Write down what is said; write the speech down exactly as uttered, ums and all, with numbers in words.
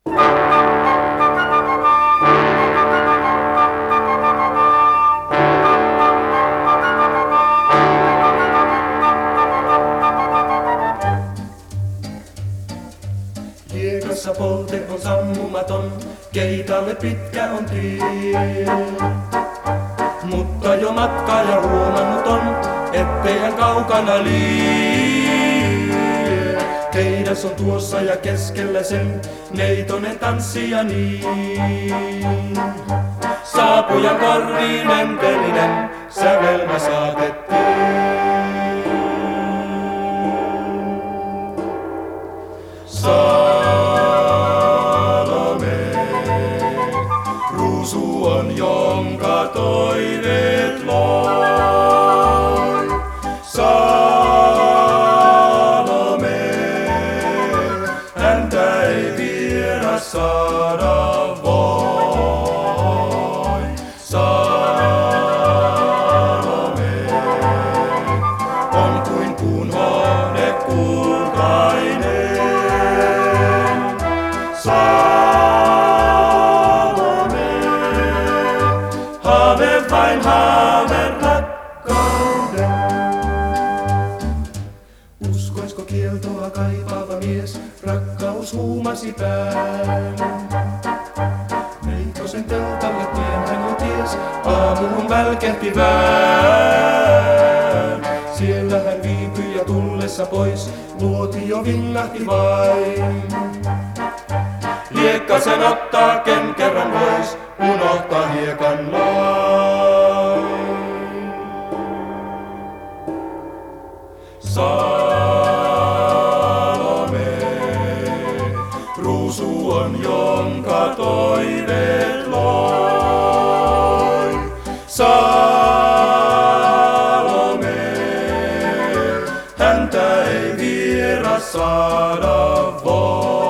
Liekassa polte on sammumaton, keitalle pitkä on tie. Mutta jo matka ja huomannut on, ettei hän kaukana lie. Keidas on tuossa ja keskellä sen neitonen tanssija niin. Saapujan korviin empelinen sävelmä saatettiin. Salome, ruusu on jonka toiveet loi. Salome, häntä ei vieras saada voi. Salome on kuin kuun hone kultainen. Salome, haave vain haave rakkauden. Uskoisko kieltoa kaipaava mies, rakkaus huumasi pään. Neitosen teltalle tien hän jo ties, aamuun välkehti vään. Siellä hän viipyi ja tullessa pois, luotio vingahti vain. Liekkasen ottaa ken kerran vois, unohtaa hiekan lain. Salome, ruusu on jonka toiveet loi. Salome, häntä ei vieras saada voi.